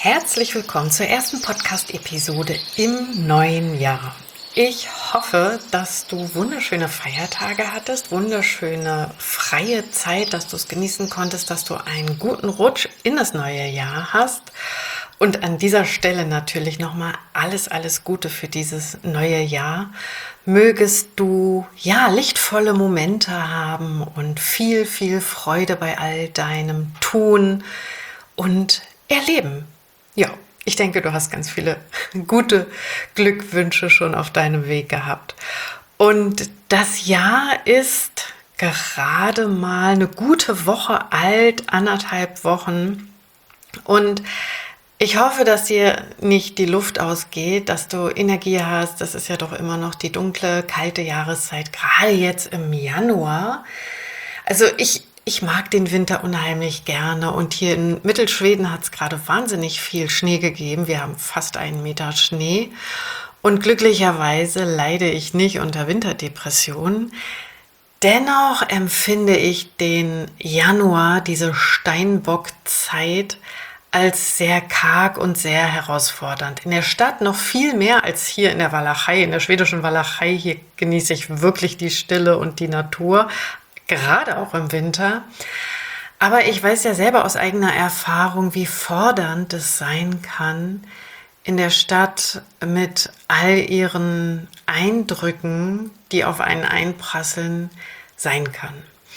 Herzlich willkommen zur ersten Podcast-Episode im neuen Jahr. Ich hoffe, dass du wunderschöne Feiertage hattest, wunderschöne freie Zeit, dass du es genießen konntest, dass du einen guten Rutsch in das neue Jahr hast. Und an dieser Stelle natürlich nochmal alles Gute für dieses neue Jahr. Mögest du, lichtvolle Momente haben und viel Freude bei all deinem Tun und Erleben. Ja, ich denke, du hast ganz viele gute Glückwünsche schon auf deinem Weg gehabt. Und das Jahr ist gerade mal eine gute Woche alt, 1,5 Wochen. Und ich hoffe, dass dir nicht die Luft ausgeht, dass du Energie hast. Das ist ja doch immer noch die dunkle, kalte Jahreszeit, gerade jetzt im Januar. Also ich mag den Winter unheimlich gerne und hier in Mittelschweden hat es gerade wahnsinnig viel Schnee gegeben. Wir haben fast 1 Meter Schnee und glücklicherweise leide ich nicht unter Winterdepressionen. Dennoch empfinde ich den Januar, diese Steinbockzeit, als sehr karg und sehr herausfordernd. In der Stadt noch viel mehr als hier in der Walachei, in der schwedischen Walachei. Hier genieße ich wirklich die Stille und die Natur, gerade auch im Winter. Aber ich weiß ja selber aus eigener Erfahrung, wie fordernd es sein kann, in der Stadt mit all ihren Eindrücken, die auf einen einprasseln, sein kann.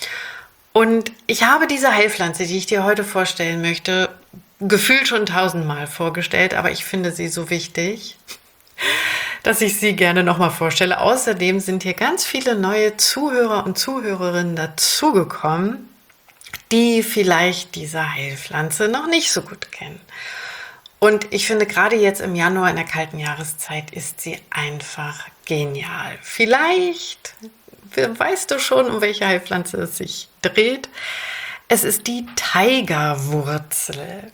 Und ich habe diese Heilpflanze, die ich dir heute vorstellen möchte, gefühlt schon 1000-mal vorgestellt, aber ich finde sie so wichtig, dass ich sie gerne nochmal vorstelle. Außerdem sind hier ganz viele neue Zuhörer und Zuhörerinnen dazugekommen, die vielleicht diese Heilpflanze noch nicht so gut kennen. Und ich finde, gerade jetzt im Januar in der kalten Jahreszeit ist sie einfach genial. Vielleicht weißt du schon, um welche Heilpflanze es sich dreht. Es ist die Tigerwurzel.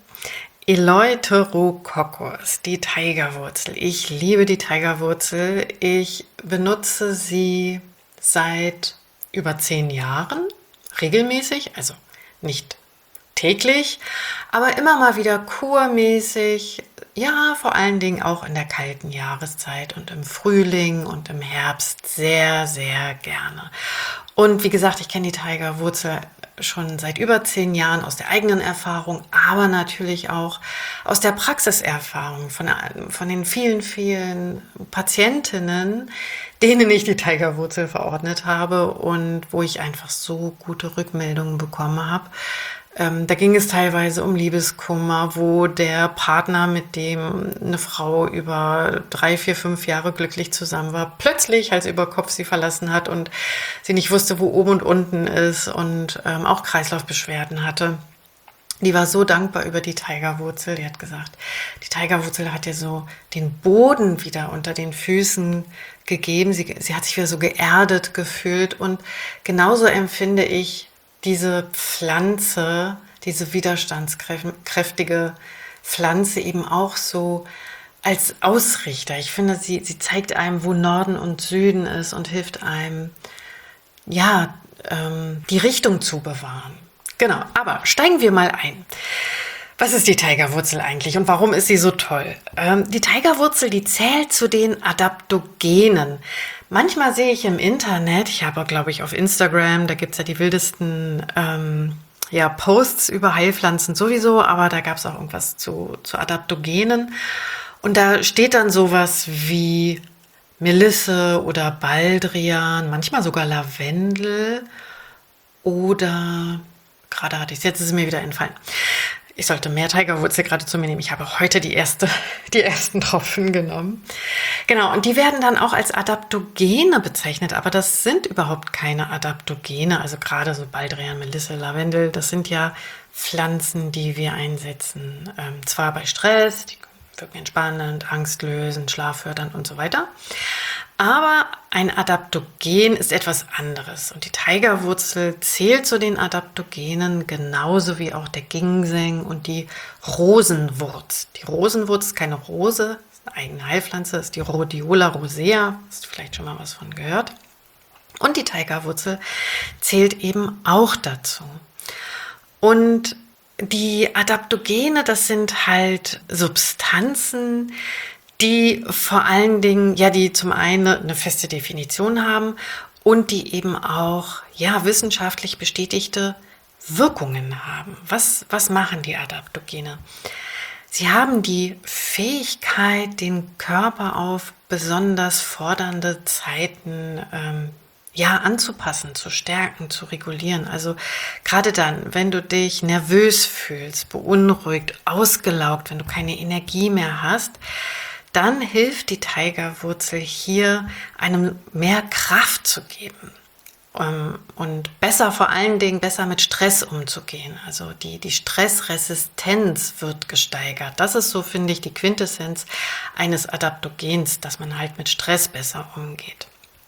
Eleuterococcus, die Tigerwurzel. Ich liebe die Tigerwurzel. Ich benutze sie seit über 10 Jahren regelmäßig, also nicht täglich, aber immer mal wieder kurmäßig. Ja, vor allen Dingen auch in der kalten Jahreszeit und im Frühling und im Herbst sehr gerne. Und wie gesagt, ich kenne die Tigerwurzel schon seit über 10 Jahren aus der eigenen Erfahrung, aber natürlich auch aus der Praxiserfahrung von den vielen Patientinnen, denen ich die Tigerwurzel verordnet habe und wo ich einfach so gute Rückmeldungen bekommen habe. Da ging es teilweise um Liebeskummer, wo der Partner, mit dem eine Frau über 3, 4, 5 Jahre glücklich zusammen war, plötzlich Hals über Kopf sie verlassen hat und sie nicht wusste, wo oben und unten ist und auch Kreislaufbeschwerden hatte. Die war so dankbar über die Tigerwurzel. Die hat gesagt, die Tigerwurzel hat ihr so den Boden wieder unter den Füßen gegeben. Sie hat sich wieder so geerdet gefühlt und genauso empfinde ich diese Pflanze, diese widerstandskräftige Pflanze eben auch so als Ausrichter. Ich finde, sie zeigt einem, wo Norden und Süden ist und hilft einem, die Richtung zu bewahren. Genau, aber steigen wir mal ein. Was ist die Tigerwurzel eigentlich und warum ist sie so toll? Die Tigerwurzel, die zählt zu den Adaptogenen. Manchmal sehe ich im Internet, ich habe, glaube ich, auf Instagram, da gibt es ja die wildesten Posts über Heilpflanzen sowieso, aber da gab es auch irgendwas zu Adaptogenen. Und da steht dann sowas wie Melisse oder Baldrian, manchmal sogar Lavendel oder, gerade hatte ich es, jetzt ist es mir wieder entfallen. Ich sollte mehr Tigerwurzel gerade zu mir nehmen. Ich habe heute die ersten Tropfen genommen. Genau, und die werden dann auch als Adaptogene bezeichnet, aber das sind überhaupt keine Adaptogene. Also gerade so Baldrian, Melisse, Lavendel, das sind ja Pflanzen, die wir einsetzen. Zwar bei Stress, die wirken entspannend, angstlösend, schlaffördernd und so weiter. Aber ein Adaptogen ist etwas anderes und die Tigerwurzel zählt zu den Adaptogenen, genauso wie auch der Ginseng und die Rosenwurz. Die Rosenwurz ist keine Rose, ist eine eigene Heilpflanze, ist die Rhodiola rosea, hast du vielleicht schon mal was von gehört. Und die Tigerwurzel zählt eben auch dazu. Und Die Adaptogene, das sind halt Substanzen, die vor allen Dingen, ja, die zum einen eine feste Definition haben und die eben auch, ja, wissenschaftlich bestätigte Wirkungen haben. Was machen die Adaptogene? Sie haben die Fähigkeit, den Körper auf besonders fordernde Zeiten ja, anzupassen, zu stärken, zu regulieren. Also gerade dann, wenn du dich nervös fühlst, beunruhigt, ausgelaugt, wenn du keine Energie mehr hast, dann hilft die Tigerwurzel hier, einem mehr Kraft zu geben. Und besser, vor allen Dingen besser mit Stress umzugehen. Also die Stressresistenz wird gesteigert. Das ist so, finde ich, die Quintessenz eines Adaptogens, dass man halt mit Stress besser umgeht.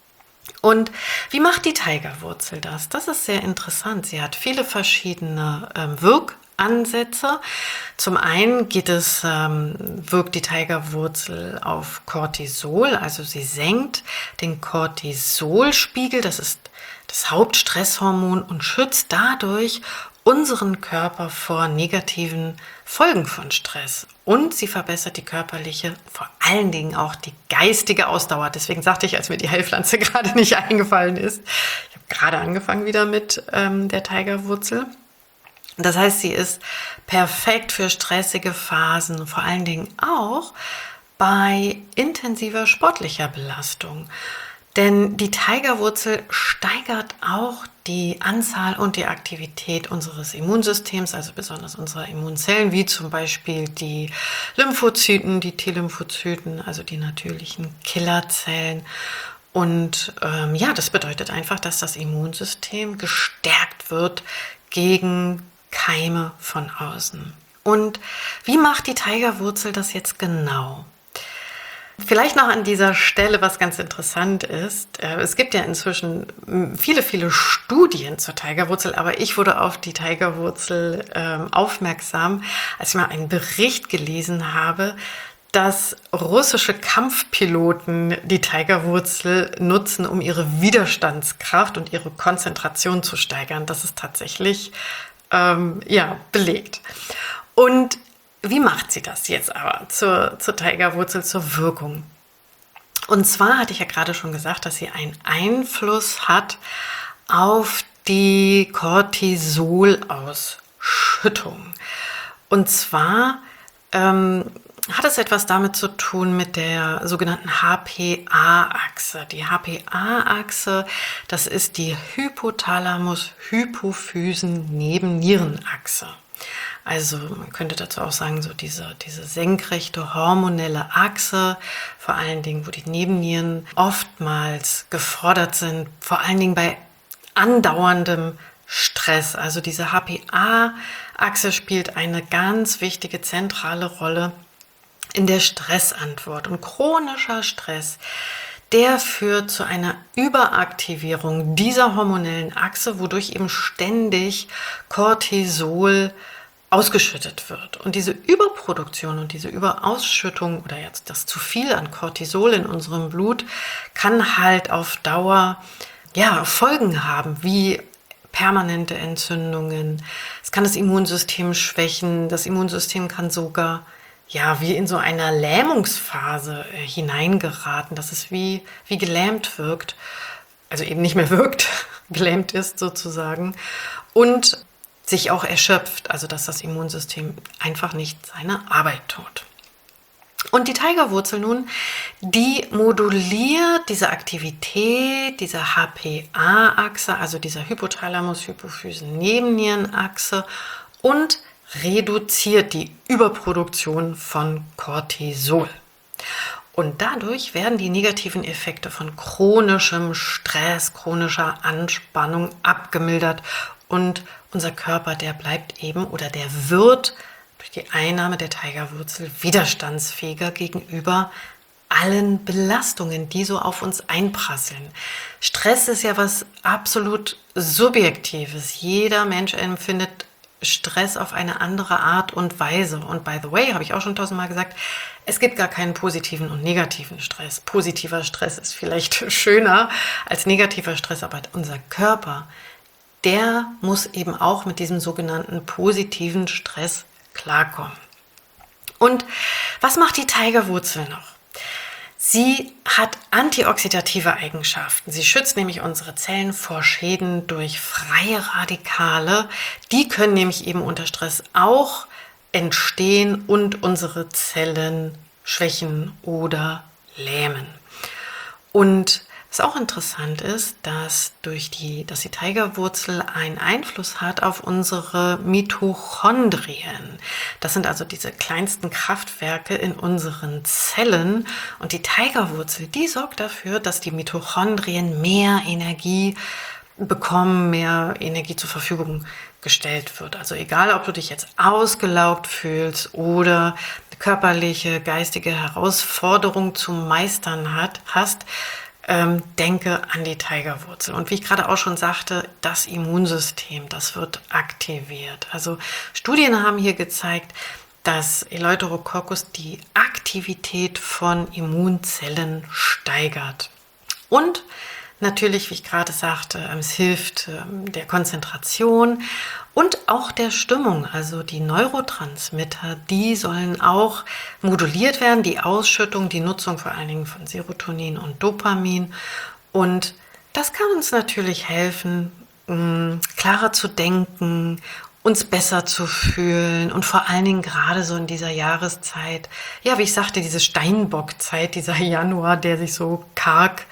Und wie macht die Tigerwurzel das? Das ist sehr interessant. Sie hat viele verschiedene Wirkansätze. Zum einen wirkt die Tigerwurzel auf Cortisol, also sie senkt den Cortisolspiegel, das ist das Hauptstresshormon, und schützt dadurch unseren Körper vor negativen Folgen von Stress. Und sie verbessert die körperliche, vor allen Dingen auch die geistige Ausdauer. Deswegen sagte ich, als mir die Heilpflanze gerade nicht eingefallen ist, ich habe gerade angefangen wieder mit der Tigerwurzel. Das heißt, sie ist perfekt für stressige Phasen, vor allen Dingen auch bei intensiver sportlicher Belastung. Denn die Tigerwurzel steigert auch die Anzahl und die Aktivität unseres Immunsystems, also besonders unserer Immunzellen, wie zum Beispiel die Lymphozyten, die T-Lymphozyten, also die natürlichen Killerzellen. Und ja, das bedeutet einfach, dass das Immunsystem gestärkt wird gegen Keime von außen. Und wie macht die Tigerwurzel das jetzt genau? Vielleicht noch an dieser Stelle, was ganz interessant ist. Es gibt ja inzwischen viele Studien zur Tigerwurzel, aber ich wurde auf die Tigerwurzel aufmerksam, als ich mal einen Bericht gelesen habe, dass russische Kampfpiloten die Tigerwurzel nutzen, um ihre Widerstandskraft und ihre Konzentration zu steigern. Das ist tatsächlich ja, belegt. Und wie macht sie das jetzt aber zur Tigerwurzel, zur Wirkung? Und zwar hatte ich ja gerade schon gesagt, dass sie einen Einfluss hat auf die Cortisolausschüttung. Und zwar hat es etwas damit zu tun mit der sogenannten HPA-Achse. Die HPA-Achse, das ist die Hypothalamus-Hypophysen-Nebennierenachse. Also man könnte dazu auch sagen, so diese senkrechte hormonelle Achse, vor allen Dingen, wo die Nebennieren oftmals gefordert sind, vor allen Dingen bei andauerndem Stress. Also diese HPA-Achse spielt eine ganz wichtige zentrale Rolle in der Stressantwort. Und chronischer Stress, der führt zu einer Überaktivierung dieser hormonellen Achse, wodurch eben ständig Cortisol ausgeschüttet wird. Und diese Überproduktion und diese Überausschüttung oder jetzt das zu viel an Cortisol in unserem Blut kann halt auf Dauer ja, Folgen haben, wie permanente Entzündungen. Es kann das Immunsystem schwächen. Das Immunsystem kann sogar ja, wie in so einer Lähmungsphase hineingeraten, dass es wie gelähmt wirkt, also eben nicht mehr wirkt, gelähmt ist sozusagen, und sich auch erschöpft, also dass das Immunsystem einfach nicht seine Arbeit tut. Und die Tigerwurzel nun, die moduliert diese Aktivität, dieser HPA-Achse, also dieser Hypothalamus-Hypophysen-Nebennierenachse, und reduziert die Überproduktion von Cortisol. Und dadurch werden die negativen Effekte von chronischem Stress, chronischer Anspannung abgemildert und unser Körper, der bleibt eben oder der wird durch die Einnahme der Tigerwurzel widerstandsfähiger gegenüber allen Belastungen, die so auf uns einprasseln. Stress ist ja was absolut Subjektives. Jeder Mensch empfindet Stress auf eine andere Art und Weise. Und by the way, habe ich auch schon tausendmal gesagt, es gibt gar keinen positiven und negativen Stress. Positiver Stress ist vielleicht schöner als negativer Stress, aber unser Körper der muss eben auch mit diesem sogenannten positiven Stress klarkommen. Und was macht die Tigerwurzel noch? Sie hat antioxidative Eigenschaften. Sie schützt nämlich unsere Zellen vor Schäden durch freie Radikale. Die können nämlich eben unter Stress auch entstehen und unsere Zellen schwächen oder lähmen. Und was auch interessant ist, dass die Tigerwurzel einen Einfluss hat auf unsere Mitochondrien. Das sind also diese kleinsten Kraftwerke in unseren Zellen. Und die Tigerwurzel, die sorgt dafür, dass die Mitochondrien mehr Energie bekommen, mehr Energie zur Verfügung gestellt wird. Also egal, ob du dich jetzt ausgelaugt fühlst oder eine körperliche, geistige Herausforderung zu meistern hast, denke an die Tigerwurzel. Und wie ich gerade auch schon sagte, das Immunsystem, das wird aktiviert. Also Studien haben hier gezeigt, dass Eleuterococcus die Aktivität von Immunzellen steigert. Und natürlich, wie ich gerade sagte, es hilft der Konzentration und auch der Stimmung. Also die Neurotransmitter, die sollen auch moduliert werden, die Ausschüttung, die Nutzung vor allen Dingen von Serotonin und Dopamin. Und das kann uns natürlich helfen, klarer zu denken, uns besser zu fühlen und vor allen Dingen gerade so in dieser Jahreszeit, ja, wie ich sagte, diese Steinbockzeit, dieser Januar, der sich so karg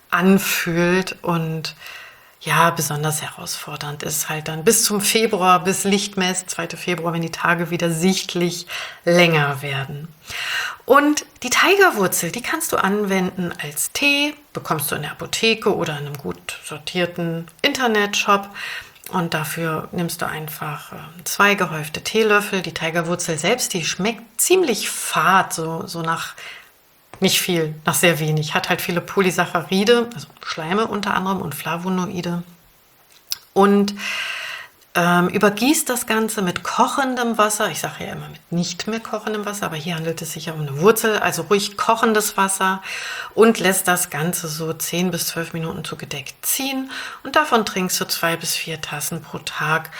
anfühlt und ja, besonders herausfordernd ist halt dann bis zum Februar, bis Lichtmess, 2. Februar, wenn die Tage wieder sichtlich länger werden. Und die Tigerwurzel, die kannst du anwenden als Tee, bekommst du in der Apotheke oder in einem gut sortierten Internetshop. Und dafür nimmst du einfach 2 gehäufte Teelöffel. Die Tigerwurzel selbst, die schmeckt ziemlich fad, so nach nicht viel, nach sehr wenig. Hat halt viele Polysaccharide, also Schleime unter anderem und Flavonoide. Und übergießt das Ganze mit kochendem Wasser. Ich sage ja immer mit nicht mehr kochendem Wasser, aber hier handelt es sich ja um eine Wurzel, also ruhig kochendes Wasser und lässt das Ganze so 10 bis 12 Minuten zugedeckt ziehen. Und davon trinkst du 2 bis 4 Tassen pro Tag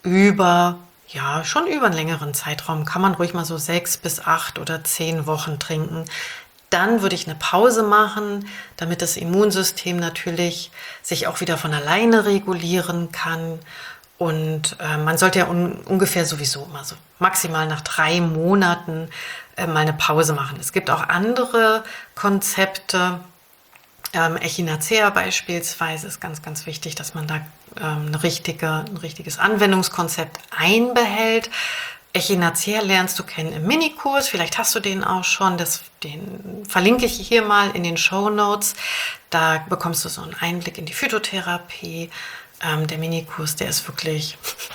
schon über einen längeren Zeitraum. Kann man ruhig mal so 6 bis 8 oder 10 Wochen trinken. Dann würde ich eine Pause machen, damit das Immunsystem natürlich sich auch wieder von alleine regulieren kann. Und man sollte ja ungefähr sowieso immer so maximal nach 3 Monaten mal eine Pause machen. Es gibt auch andere Konzepte. Echinacea beispielsweise ist ganz, ganz wichtig, dass man da ein richtiges Anwendungskonzept einbehält. Echinacea lernst du kennen im Minikurs, vielleicht hast du den auch schon, den verlinke ich hier mal in den Shownotes. Da bekommst du so einen Einblick in die Phytotherapie. Der Minikurs, der ist wirklich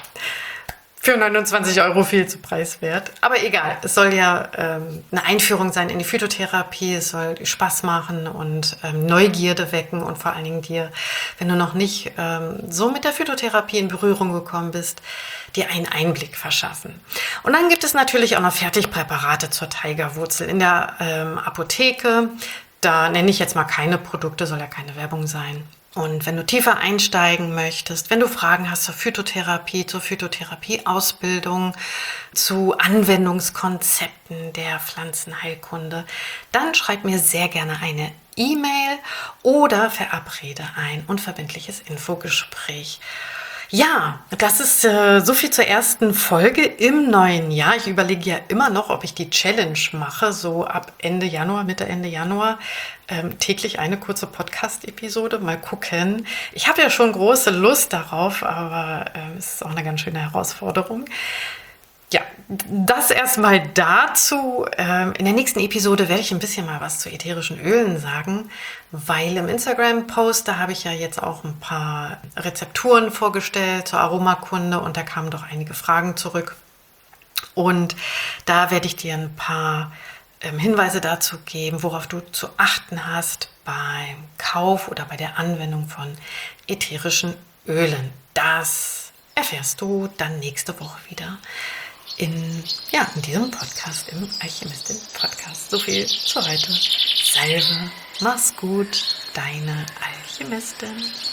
für 29 € viel zu preiswert. Aber egal, es soll ja eine Einführung sein in die Phytotherapie, es soll Spaß machen und Neugierde wecken und vor allen Dingen dir, wenn du noch nicht so mit der Phytotherapie in Berührung gekommen bist, dir einen Einblick verschaffen. Und dann gibt es natürlich auch noch Fertigpräparate zur Tigerwurzel in der Apotheke. Da nenne ich jetzt mal keine Produkte, soll ja keine Werbung sein. Und wenn du tiefer einsteigen möchtest, wenn du Fragen hast zur Phytotherapie-Ausbildung, zu Anwendungskonzepten der Pflanzenheilkunde, dann schreib mir sehr gerne eine E-Mail oder verabrede ein unverbindliches Infogespräch. Ja, das ist so viel zur ersten Folge im neuen Jahr. Ich überlege ja immer noch, ob ich die Challenge mache, so ab Mitte Ende Januar, täglich eine kurze Podcast-Episode. Mal gucken. Ich habe ja schon große Lust darauf, aber es ist auch eine ganz schöne Herausforderung. Ja, das erstmal dazu. In der nächsten Episode werde ich ein bisschen mal was zu ätherischen Ölen sagen, weil im Instagram-Post, da habe ich ja jetzt auch ein paar Rezepturen vorgestellt zur Aromakunde und da kamen doch einige Fragen zurück. Und da werde ich dir ein paar Hinweise dazu geben, worauf du zu achten hast beim Kauf oder bei der Anwendung von ätherischen Ölen. Das erfährst du dann nächste Woche wieder in diesem Podcast, im Alchemistin-Podcast. So viel für heute. Salve, mach's gut, deine Alchemistin.